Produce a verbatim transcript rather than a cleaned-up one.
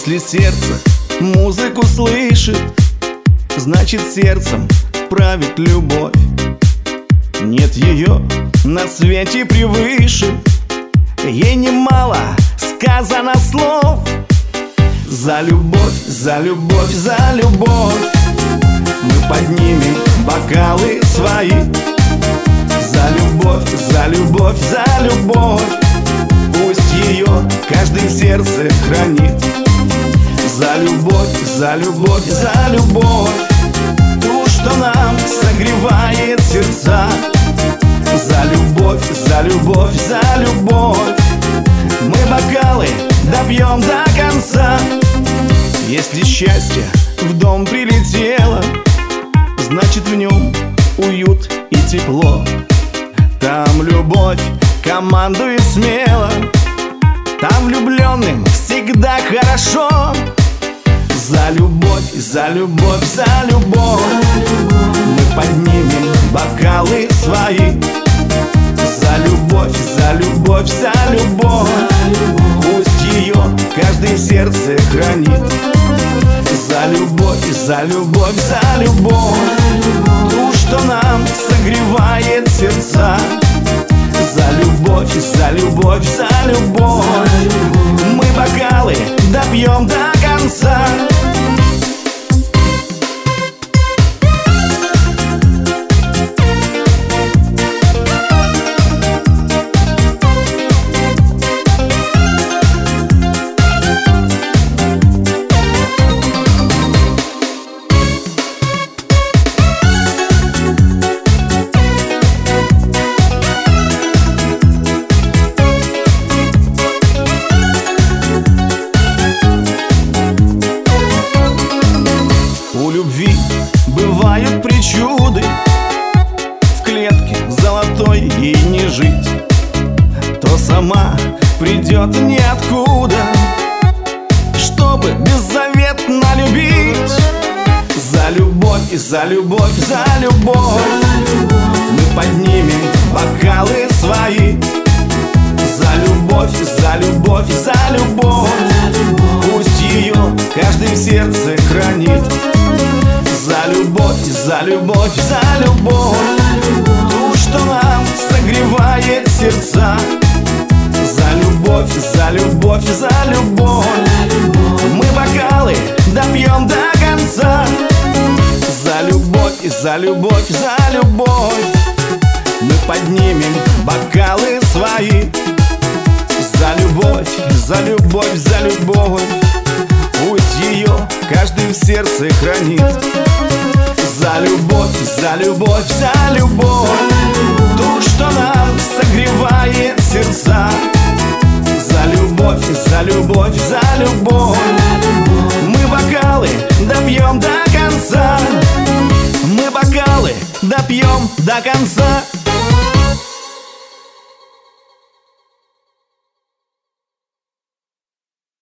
Если сердце музыку слышит, значит сердцем правит любовь. Нет ее на свете превыше, ей немало сказано слов. За любовь, за любовь, за любовь мы поднимем бокалы свои. За любовь, за любовь, за любовь, пусть ее каждый в сердце хранит. За любовь, за любовь, за любовь, ту, что нам согревает сердца. За любовь, за любовь, за любовь мы бокалы допьем до конца. Если счастье в дом прилетело, значит в нем уют и тепло. Там любовь командует смело, там влюбленным всегда хорошо. За любовь, за любовь, за любовь мы поднимем бокалы свои. За любовь, за любовь, за любовь, пусть ее каждый в сердце хранит. За любовь, за любовь, за любовь, ту, что нам согревает сердца. За любовь, за любовь, за любовь мы бокалы допьем до конца. У любви бывают причуды, в клетке золотой ей не жить. То сама придет ниоткуда, чтобы беззаветно любить. За любовь, за любовь, за любовь мы поднимем бокалы свои. За любовь, за любовь, за любовь, пусть ее каждый в сердце хранит. За любовь, за любовь, за любовь, ту, что нам согревает сердца. За любовь, за любовь, за любовь мы бокалы допьем до конца. За любовь, за любовь, за любовь мы поднимем бокалы свои. За любовь, за любовь, за любовь, пусть ее каждый в сердце хранит. За любовь, за любовь, за любовь, ту, что нам согревает сердца. За любовь, за любовь, за любовь мы бокалы допьем до конца. Мы бокалы допьем до конца.